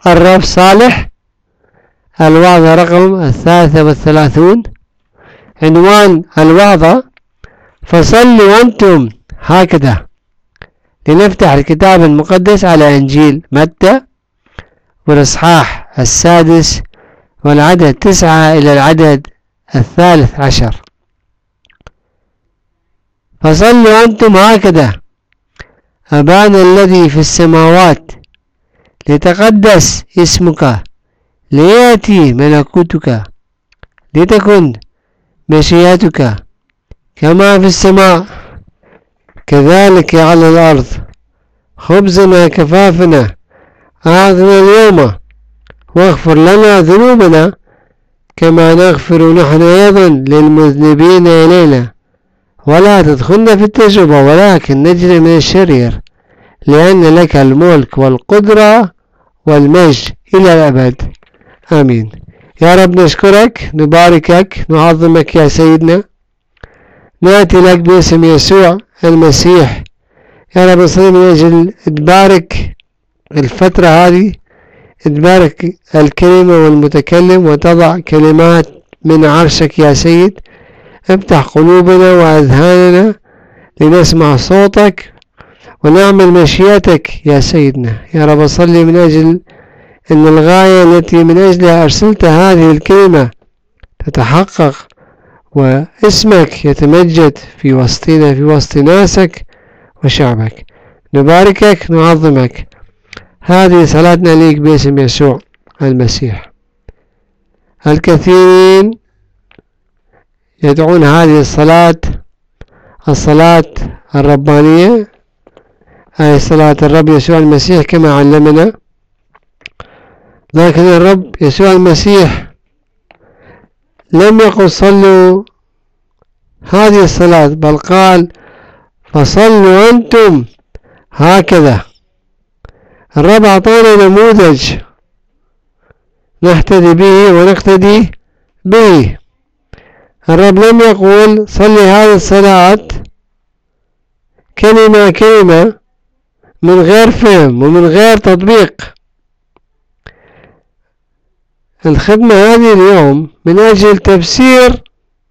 الرب صالح. الوعظة رقم 33. عنوان الوعظة: فصلوا أنتم هكذا. لنفتح الكتاب المقدس على إنجيل متى والإصحاح 6 والعدد 9 إلى العدد 13. فصلوا أنتم هكذا: أبانا الذي في السماوات، ليتقدس اسمك، ليأتي ملكوتك، لتكن مشيئتك كما في السماء كذلك على الأرض. خبزنا كفافنا أعطنا اليوم، واغفر لنا ذنوبنا كما نغفر نحن أيضا للمذنبين إلينا، ولا تدخلنا في التجربة ولكن نجنا من الشرير، لأن لك الملك والقدرة والمجد إلى الأبد. آمين. يا رب نشكرك، نباركك، نعظمك يا سيدنا، نأتي لك باسم يسوع المسيح. يا رب نصلي من أجل تبارك الفترة هذه، تبارك الكلمة والمتكلم، وتضع كلمات من عرشك يا سيد. افتح قلوبنا وأذهاننا لنسمع صوتك ونعمل مشيئتك يا سيدنا. يا رب صلي من أجل أن الغاية التي من أجلها أرسلت هذه الكلمة تتحقق، واسمك يتمجد في وسطنا، في وسط ناسك وشعبك. نباركك، نعظمك. هذه صلاتنا ليك باسم يسوع المسيح. الكثيرين يدعون هذه الصلاة الربانية، أي صلاة الرب يسوع المسيح كما علمنا، لكن الرب يسوع المسيح لم يقل صلوا هذه الصلاة، بل قال فصلوا أنتم هكذا. الرب أعطانا نموذج نهتدي به ونقتدي به. الرب لم يقول صلي هذه الصلاة كلمة كلمة من غير فهم ومن غير تطبيق. الخدمة هذه اليوم من أجل تفسير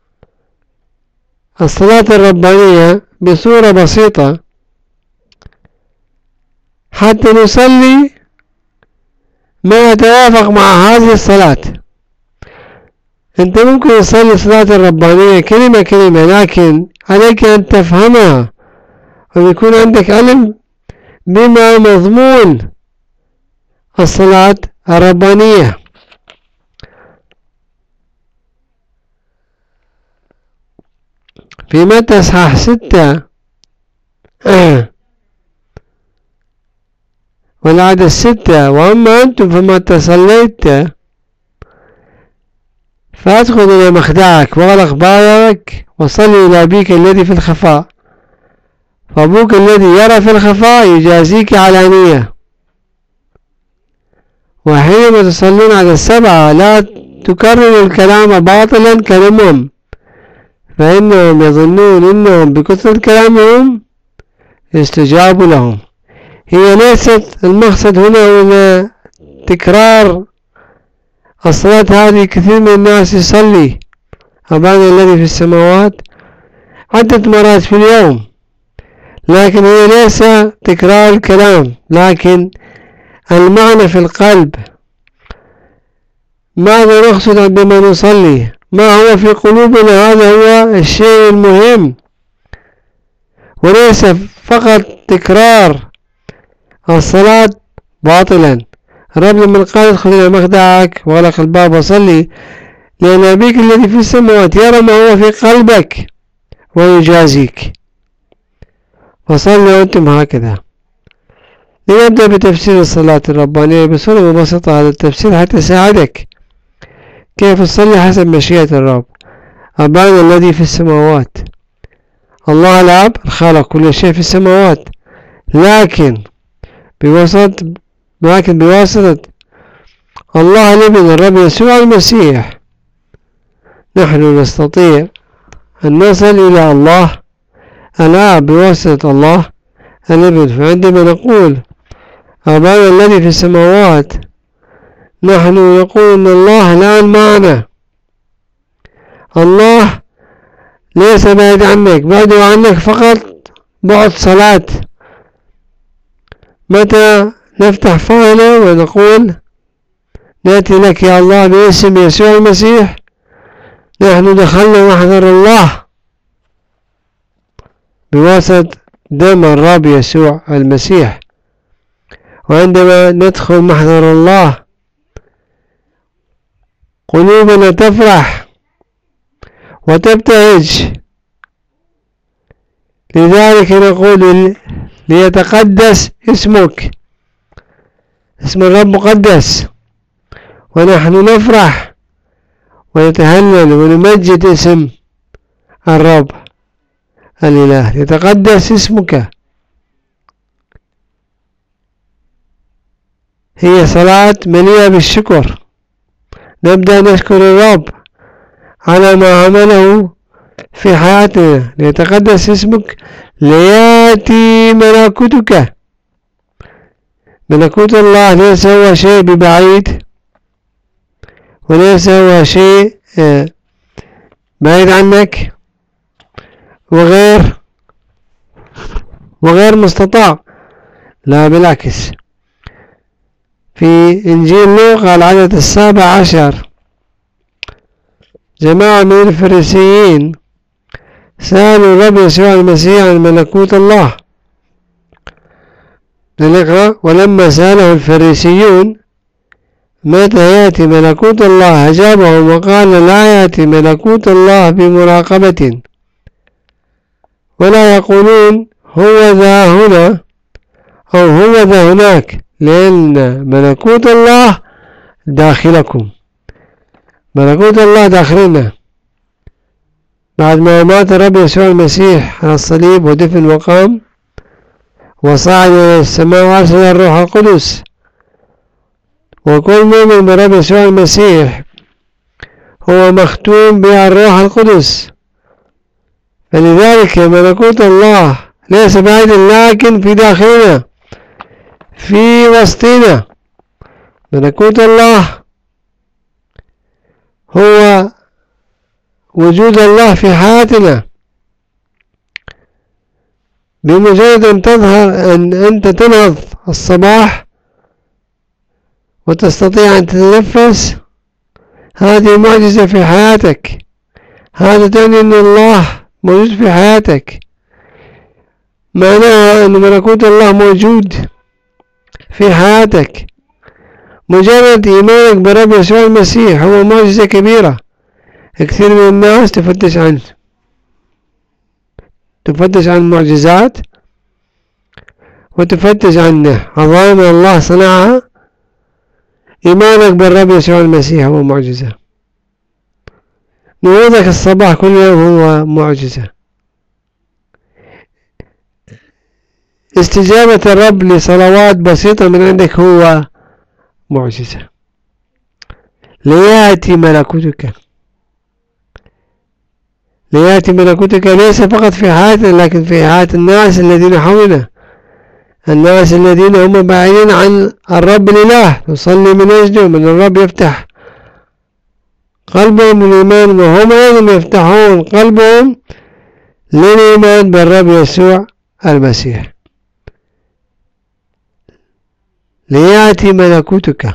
الصلاة الربانية بصورة بسيطة حتى نصلي ما يتوافق مع هذه الصلاة. أنت ممكن تصلي الصلاة الربانية كلمة كلمة، لكن عليك أن تفهمها ويكون عندك علم بما مضمون الصلاة الربانية. في متى إصحاح 6 والعدد 6: وأما أنتم فما تصليت فأدخل إلى مخدعك واغلق بابك وصلي إلى أبيك الذي في الخفاء، فأبوك الذي يرى في الخفاء يجازيك علانية. وحينما تصلون على 7 لا تكرروا الكلام باطلا كالأمم، فإنهم يظنون أنهم بكثرة كلامهم يستجاب لهم. هي ليست المقصد هنا تكرار الصلاة هذه. كثير من الناس يصلي أبانا الذي في السماوات عدة مرات في اليوم، لكن هي ليس تكرار الكلام، لكن المعنى في القلب. ماذا نقصد عندما نصلي؟ ما هو في قلوبنا؟ هذا هو الشيء المهم، وليس فقط تكرار الصلاة باطلا. الرب لما قال ادخل إلى مخدعك واغلق الباب وصلي، لأن أبيك الذي في السماوات يرى ما هو في قلبك ويجازيك. فصلوا أنتم هكذا. لنبدأ بتفسير الصلاة الربانية بصورة مبسطة. هذا التفسير حتى يساعدك كيف تصلي حسب مشيئة الرب. أبانا الذي في السماوات، الله الأب خلق كل شيء في السماوات، لكن بواسطة الله الابن الرب يسوع المسيح نحن نستطيع أن نصل إلى الله الآب بواسطة الله الابن. فعندما نقول أبانا الذي في السماوات، نحن نقول أن الله الآن معنا. الله ليس بعيد عنك، بعد عنك فقط بعد صلاة. متى نفتح فانا ونقول نأتي لك يا الله باسم يسوع المسيح، نحن دخلنا محضر الله بواسطة دم الرب يسوع المسيح. وعندما ندخل محضر الله قلوبنا تفرح وتبتهج. لذلك نقول ليتقدس اسمك، اسم الرب مقدس، ونحن نفرح ونتهلل ونمجد اسم الرب الإله. يتقدس اسمك. هي صلاة مليئة بالشكر. نبدأ نشكر الرب على ما عمله في حياتنا. ليتقدس اسمك، ليأتي ملكوتك. ملكوت الله ليس هو شيء ببعيد، وليس هو شيء بعيد عنك وغير مستطاع. لا، بالعكس. في إنجيل لوقا العدد 17 جماعة من الفريسيين سألوا الرب يسوع المسيح عن ملكوت الله. نقرأ: ولما سأله الفريسيون متى يأتي ملكوت الله أجابهم وقال: لا يأتي ملكوت الله بمراقبة، ولا يقولون هو ذا هنا أو هو ذا هناك، لأن ملكوت الله داخلكم. ملكوت الله داخلنا. بعد ما مات الرب يسوع المسيح على الصليب ودفن وقام وصعد إلى السماء وأرسل الروح القدس، وكل مؤمن بالرب يسوع المسيح هو مختوم بالروح القدس. فلذلك ملكوت الله ليس بعيدا، لكن في داخلنا، في وسطنا. ملكوت الله هو وجود الله في حياتنا. بمجرد أن تظهر أن أنت تنهض الصباح وتستطيع أن تتنفس، هذه معجزة في حياتك. هذا تعني أن الله موجود في حياتك. معناها أن ملكوت الله موجود في حياتك. مجرد إيمانك برب يسوع المسيح هو معجزة كبيرة. كثير من الناس تفتش عن المعجزات وتفتش عن عظائم الله صنعها. إيمانك بالرب يسوع المسيح هو معجزة. نهوضك الصباح كل يوم هو معجزة. استجابة الرب لصلوات بسيطة من عندك هو معجزة. ليأتي ملكوتك. ليأتي ملكوتك ليس فقط في حياتنا، لكن في حياة الناس الذين حولنا، الناس الذين هم بعيدين عن الرب الإله. نصلي من أجلهم أن الرب يفتح قلبهم للإيمان، وهم أيضا يفتحون قلبهم للإيمان بالرب يسوع المسيح. ليأتي ملكوتك.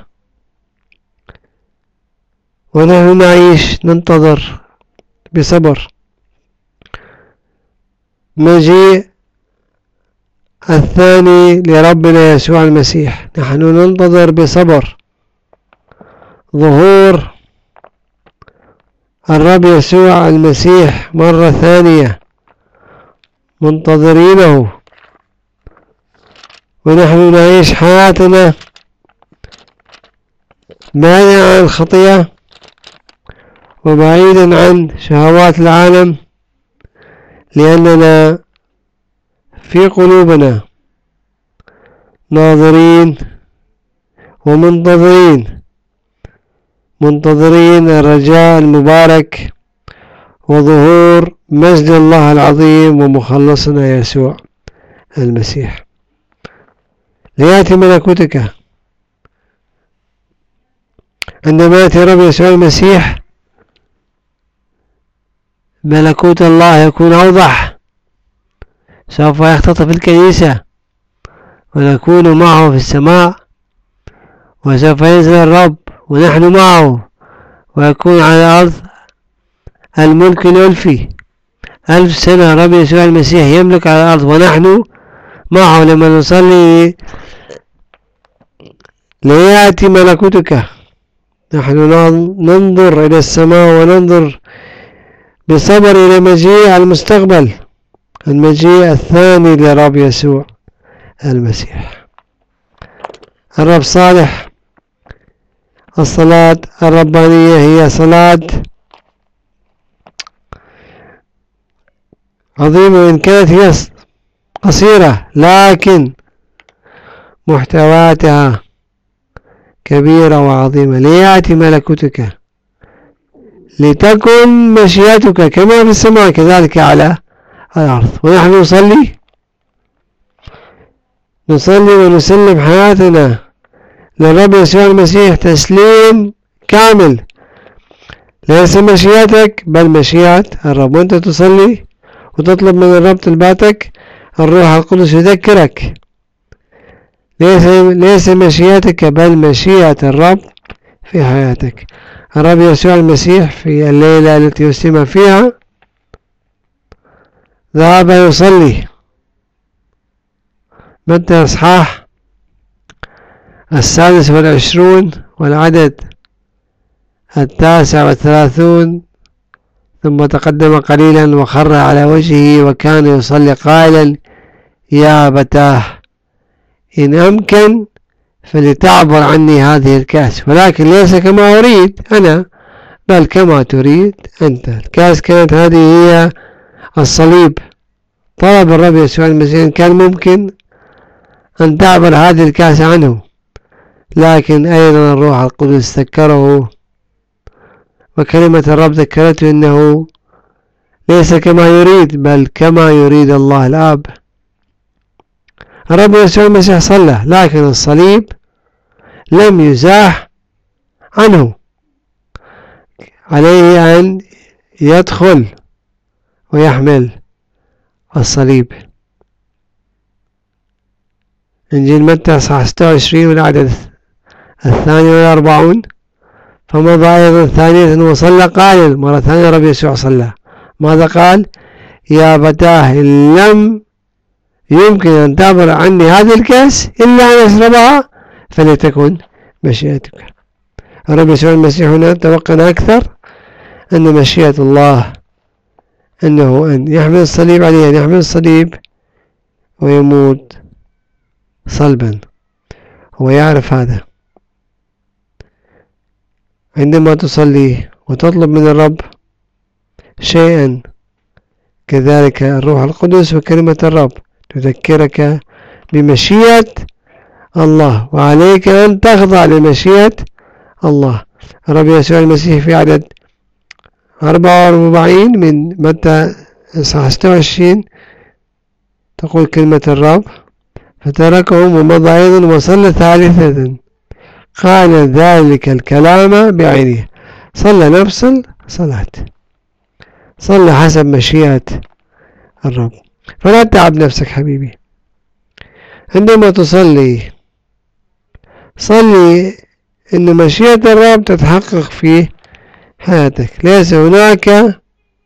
ونحن نعيش ننتظر بصبر مجيء الثاني لربنا يسوع المسيح. نحن ننتظر بصبر ظهور الرب يسوع المسيح مرة ثانية، منتظرينه. ونحن نعيش حياتنا بعيدا عن الخطيئة وبعيدا عن شهوات العالم، لأننا في قلوبنا ناظرين ومنتظرين الرجاء المبارك وظهور مجد الله العظيم ومخلصنا يسوع المسيح. ليأتي ملكوتك. عندما يأتي رب يسوع المسيح ملكوت الله يكون أوضح، سوف يختطف الكنيسة ونكون معه في السماء، وسوف ينزل الرب ونحن معه، ويكون على الأرض الملك الألفي 1000 سنة. رب يسوع المسيح يملك على الأرض ونحن معه لما نصلي ليأتي ملكوتك. نحن ننظر إلى السماء وننظر بصبر إلى مجيء المستقبل، المجيء الثاني لرب يسوع المسيح. الرب صالح. الصلاة الربانية هي صلاة عظيمة، وإن كانت هي قصيرة لكن محتواتها كبيرة وعظيمة. ليأتي ملكوتك، لتكن مشيئتك كما في السماء كذلك على الأرض. ونحن نصلي ونسلم حياتنا للرب يسوع المسيح تسليم كامل، ليس مشيئتك بل مشيئة الرب. وانت تصلي وتطلب من الرب طلباتك، الروح القدس يذكرك ليس مشيئتك بل مشيئة الرب في حياتك. الرب يسوع المسيح في الليلة التي يسلم فيها ذهب يصلي. متى إصحاح 26 والعدد 39. ثم تقدم قليلا وخر على وجهه وكان يصلي قائلا: يا أبتاه إن أمكن فلتعبر عني هذه الكأس، ولكن ليس كما أريد أنا بل كما تريد أنت. الكأس كانت هذه هي الصليب. طلب الرب يسوع المسيح إن كان ممكن أن تعبر هذه الكأس عنه، لكن أيضا الروح القدس ذكره، وكلمة الرب ذكرته إنه ليس كما يريد بل كما يريد الله الآب. الرب يسوع المسيح صلى، لكن الصليب لم يزاح عنه، عليه أن يدخل ويحمل الصليب. إنجيل متى 26 والعدد 42. فمضى أيضا ثانية وصلى قائلا. مرة ثانية رب يسوع صلى، ماذا قال؟ يا أبتاه إن لم يمكن أن تعبر عني هذه الكأس إلا أن أشربها فلتكن مشيئتك. الرب يسوع المسيح هنا توقن أكثر أن مشيئة الله أنه أن يحمل الصليب، عليه أن يحمل الصليب ويموت صلبا. هو يعرف هذا. عندما تصلي وتطلب من الرب شيئا، كذلك الروح القدس وكلمة الرب تذكرك بمشيئة الله، وعليك أن تخضع لمشيئة الله. الرب يسوع المسيح في عدد 44 من متى 26 تقول كلمة الرب: فتركهم ومضى أيضا وصلى ثالثة قال ذلك الكلام بعينه. صلى نفس الصلاة، صلى حسب مشيئة الرب. فلا تتعب نفسك حبيبي. عندما تصلي صلي إن مشيئة الرب تتحقق في حياتك. ليس هناك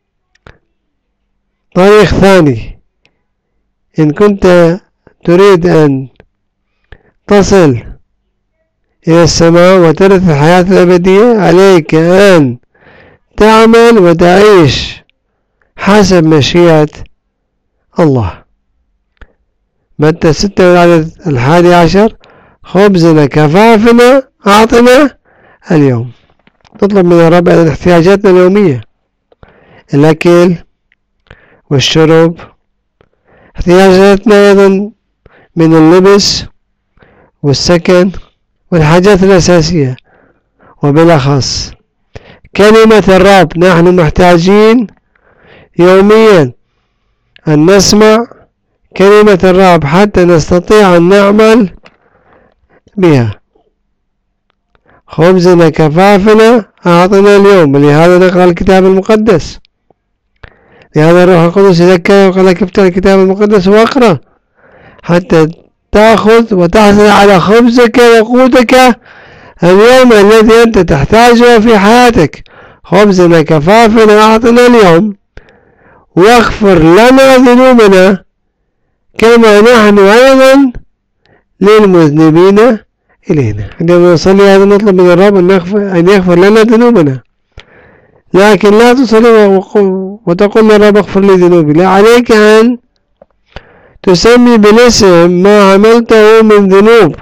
طريق ثاني. إن كنت تريد أن تصل إلى السماء وترث الحياة الأبدية، عليك أن تعمل وتعيش حسب مشيئة الله. متى 6 والعدد 11: خبزنا كفافنا أعطنا اليوم. نطلب من الرب أن احتياجاتنا اليومية، الأكل والشرب، احتياجاتنا أيضا من اللبس والسكن والحاجات الأساسية، وبالأخص كلمة الرب. نحن محتاجين يوميا أن نسمع كلمة الرب حتى نستطيع أن نعمل بها. خبزنا كفافنا أعطنا اليوم. لهذا نقرأ الكتاب المقدس، لهذا الروح القدس يذكر وقال لك افتح الكتاب المقدس واقرأ حتى تأخذ وتحصل على خبزك وقوتك اليوم الذي أنت تحتاجه في حياتك. خبزنا كفافنا أعطنا اليوم، واغفر لنا ذنوبنا كما نحن أيضا للمذنبين إلينا. عندما نصلي هذا نطلب من الرب أن يغفر لنا ذنوبنا، لكن لا تصلي وتقول للرب اغفر لي ذنوبي. لا، عليك أن تسمي بالاسم ما عملته من ذنوب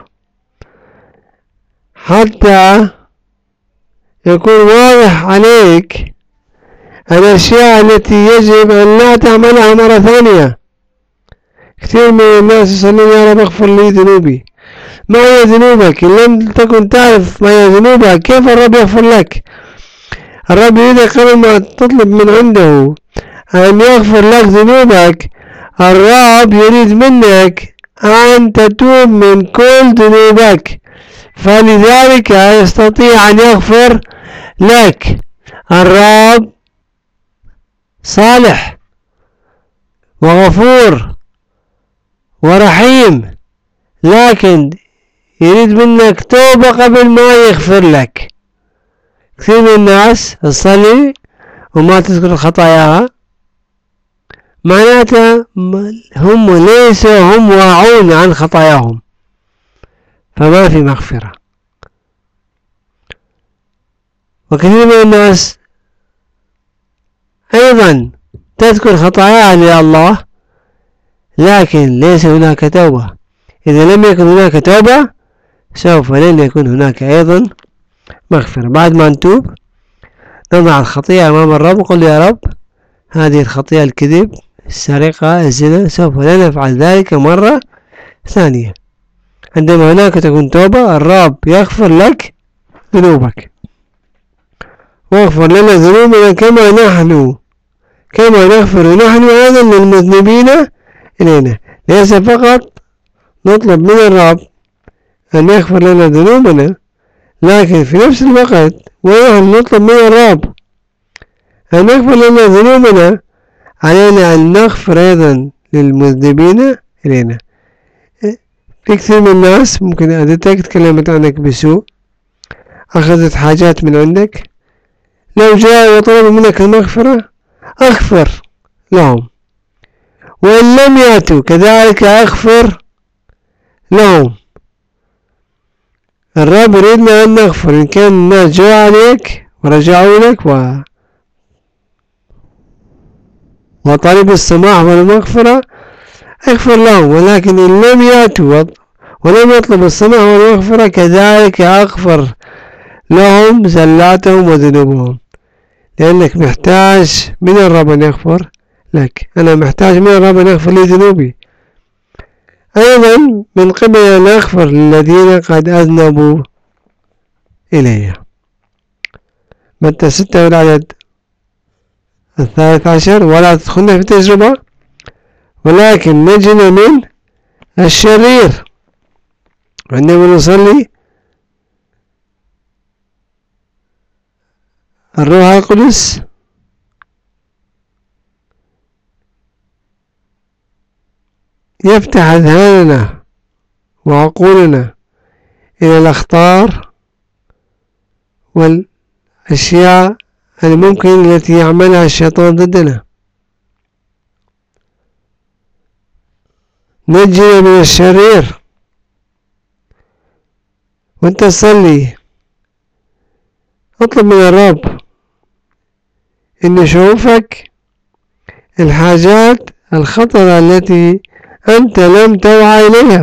حتى يكون واضح عليك الأشياء التي يجب أن لا تعملها مرة ثانية. كثير من الناس يصلون يا رب اغفر لي ذنوبي. ما هي ذنوبك؟ إن لم تكن تعرف ما هي ذنوبك كيف الرب يغفر لك؟ الرب يريد قبل ما تطلب من عنده أن يغفر لك ذنوبك، الرب يريد منك أن تتوب من كل ذنوبك، فلذلك يستطيع أن يغفر لك. الرب صالح وغفور ورحيم، لكن يريد منك توبة قبل ما يغفر لك. كثير من الناس تصلي وما تذكر خطاياها، معناته هم ليسوا هم واعون عن خطاياهم، فما في مغفرة. وكثير من الناس أيضا تذكر خطاياها لله، لكن ليس هناك توبة. إذا لم يكن هناك توبة سوف لن يكون هناك أيضا مغفرة. بعد ما نتوب نضع الخطيئة أمام الرب وقل يا رب هذه الخطيئة، الكذب، السرقة، الزنا، سوف لا نفعل ذلك مرة ثانية. عندما هناك تكون توبة الرب يغفر لك ذنوبك. واغفر لنا ذنوبنا كما نغفر نحن أيضا للمذنبين إلينا. ليس فقط نطلب من الرب أن يغفر لنا ذنوبنا، لكن في نفس الوقت ونحن نطلب من الرب أن يغفر لنا ذنوبنا علينا أن نغفر أيضا للمذنبين إلينا. في كثير من الناس ممكن أدتك تكلمت عنك بسوء، أخذت حاجات من عندك، لو جاء وطلب منك المغفرة أغفر لهم، وإن لم يأتوا كذلك أغفر لهم. الرب يريدنا أن نغفر. إن كان الناس جاءوا عليك ورجعوا لك وطلبوا السماح والمغفرة اغفر لهم، ولكن إن لم يأتوا ولم يطلبوا السماح والمغفرة كذلك أغفر لهم زلاتهم وذنوبهم. لأنك محتاج من الرب أن يغفر لك. أنا محتاج من الرب أن يغفر لي ذنوبي، أيضا من قبل أن أغفر للذين قد أذنبوا إلي. متى 6 والعدد 13: ولا تدخلنا في تجربة ولكن نجنا من الشرير. عندما نصلي الروح القدس يفتح أذهاننا وعقولنا إلى الأخطار والأشياء الممكن التي يعملها الشيطان ضدنا. نجنا من الشرير. وانت تصلي اطلب من الرب ان يشوفك الحاجات الخطرة التي أنت لم توعى إليها.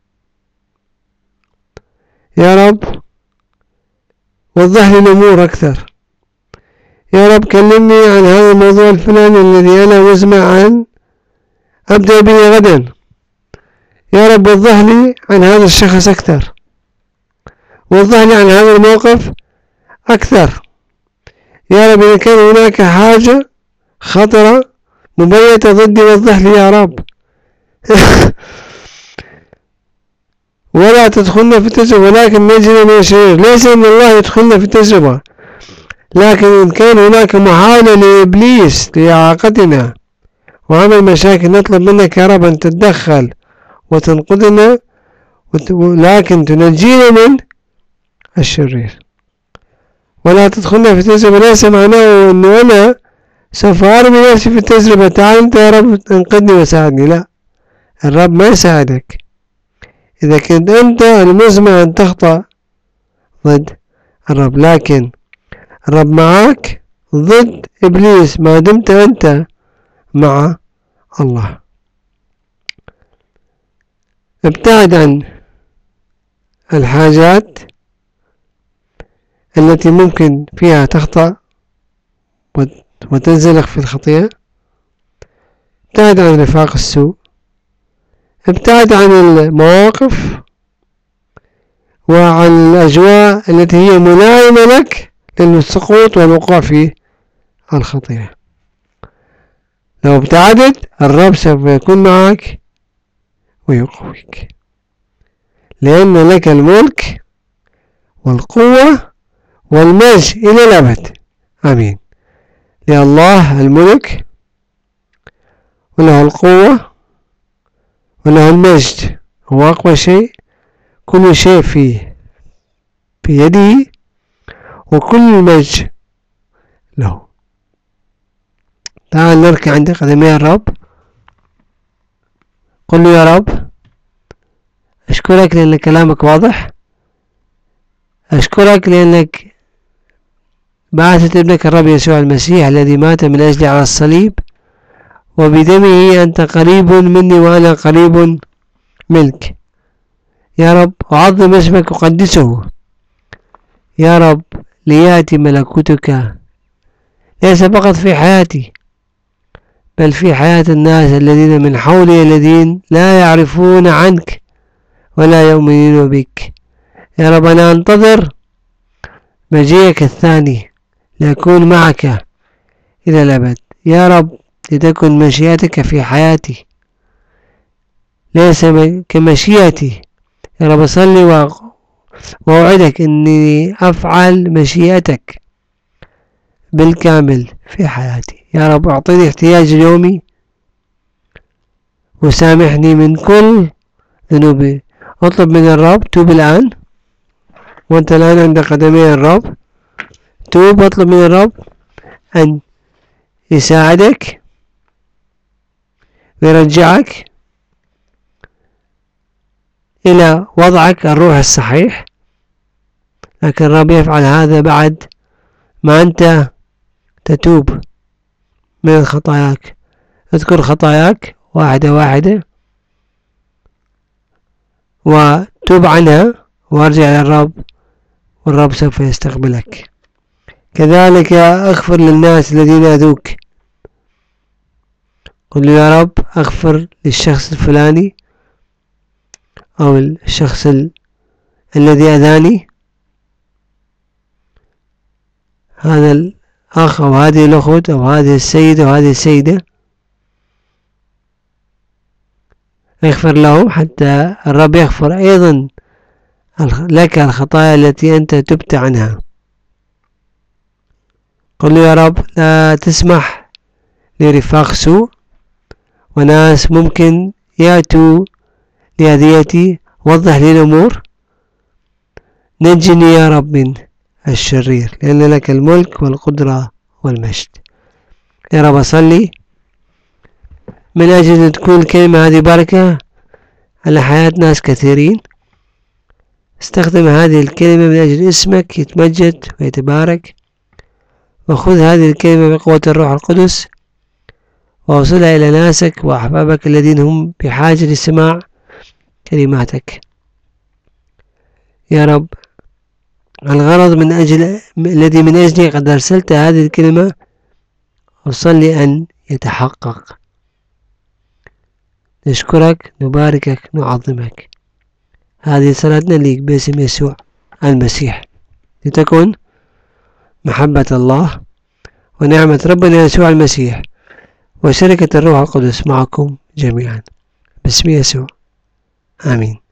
يا رب وضح لي الأمور أكثر. يا رب كلمني عن هذا الموضوع الفلاني الذي أنا مزمع أن أبدأ به غدا. يا رب وضح لي عن هذا الشخص أكثر، وضح لي عن هذا الموقف أكثر. يا رب إذا كان هناك حاجة خطرة مبيتة ضدي وضح لي يا رب. ولا تدخلنا في التجربة ولكن نجنا من الشرير. ليس أن الله يدخلنا في التجربة، لكن إن كان هناك محاولة لإبليس لإعاقتنا وعمل مشاكل نطلب منك يا رب أن تتدخل وتنقذنا، لكن تنجينا من الشرير. ولا تدخلنا في التجربة ليس معناه أنه أنا سوف أرمي نفسي في التجربة، تعال أنت يا رب انقذني وساعدني. لا، الرب ما يساعدك إذا كنت أنت المزمع أن تخطأ ضد الرب، لكن الرب معك ضد إبليس ما دمت أنت مع الله. ابتعد عن الحاجات التي ممكن فيها تخطأ وتنزلق في الخطيئة. ابتعد عن رفاق السوء، ابتعد عن المواقف وعن الأجواء التي هي ملائمة لك للسقوط والوقوع في الخطيئة. لو ابتعدت الرب سوف يكون معك ويقويك، لأن لك الملك والقوة والمجد إلى الأبد. آمين. لله الملك وله القوة وله المجد، هو أقوى شيء، كل شيء فيه بيده وكل المجد له. تعال نركع عند قدمي الرب، قل له يا رب أشكرك لأن كلامك واضح، أشكرك لأنك بعثت ابنك الرب يسوع المسيح الذي مات من أجلي على الصليب، وبدمه أنت قريب مني وأنا قريب منك. يا رب أعظم اسمك وقدسه يا رب، ليأتي ملكوتك ليس فقط في حياتي بل في حياة الناس الذين من حولي الذين لا يعرفون عنك ولا يؤمنون بك. يا رب أنا أنتظر مجيئك الثاني لأكون معك إلى الأبد. يا رب لتكن مشيئتك في حياتي ليس كمشيئتي. يا رب أصلي وأوعدك أني أفعل مشيئتك بالكامل في حياتي. يا رب أعطيني احتياج اليومي وسامحني من كل ذنوبي. اطلب من الرب، توب الآن وأنت الآن عند قدمي الرب، توب واطلب من الرب أن يساعدك ويرجعك إلى وضعك الروح الصحيح. لكن الرب يفعل هذا بعد ما أنت تتوب من خطاياك. اذكر خطاياك واحدة واحدة وتوب عنها وارجع للرب، والرب سوف يستقبلك. كذلك اغفر للناس الذين أذوك، قل يا رب اغفر للشخص الفلاني أو الشخص الذي أذاني، هذا الأخ أو هذه الأخت أو هذه السيدة أو هذه السيدة، اغفر له حتى الرب يغفر أيضا لك الخطايا التي أنت تبت عنها. قل يا رب لا تسمح لرفاق سوء وناس ممكن يأتوا لأذيتي، وضح لي الأمور، نجني يا رب من الشرير، لأن لك الملك والقدرة والمجد. يا رب أصلي من أجل أن تكون الكلمة هذه بركة على حياة ناس كثيرين. استخدم هذه الكلمة من أجل اسمك يتمجد ويتبارك، وخذ هذه الكلمة بقوة الروح القدس ووصلها إلى ناسك وأحبابك الذين هم بحاجة لسماع كلماتك. يا رب الغرض الذي من أجله قد أرسلت هذه الكلمة أصلي أن يتحقق. نشكرك، نباركك، نعظمك. هذه صلاتنا ليك باسم يسوع المسيح، لتكن محبة الله ونعمة ربنا يسوع المسيح وشركة الروح القدس معكم جميعا باسم يسوع. آمين.